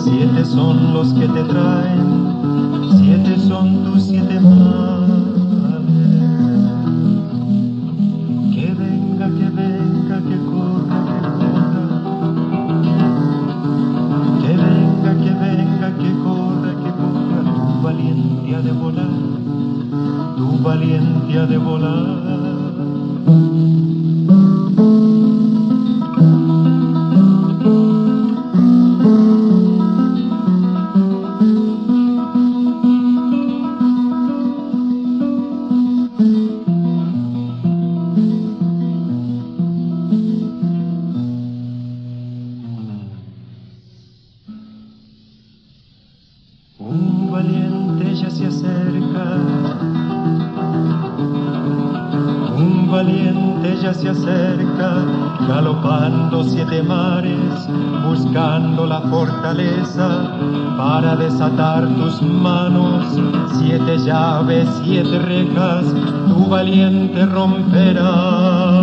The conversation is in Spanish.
7 son los que te traen, 7 son tus 7 males. Que venga, que corra, que corra. Que venga, que corra, tu valiente ha de volar, tu valiente ha de volar. Un valiente ya se acerca, un valiente ya se acerca, galopando 7 mares, buscando la fortaleza para desatar tus manos. 7 llaves, 7 rejas, tu valiente romperá.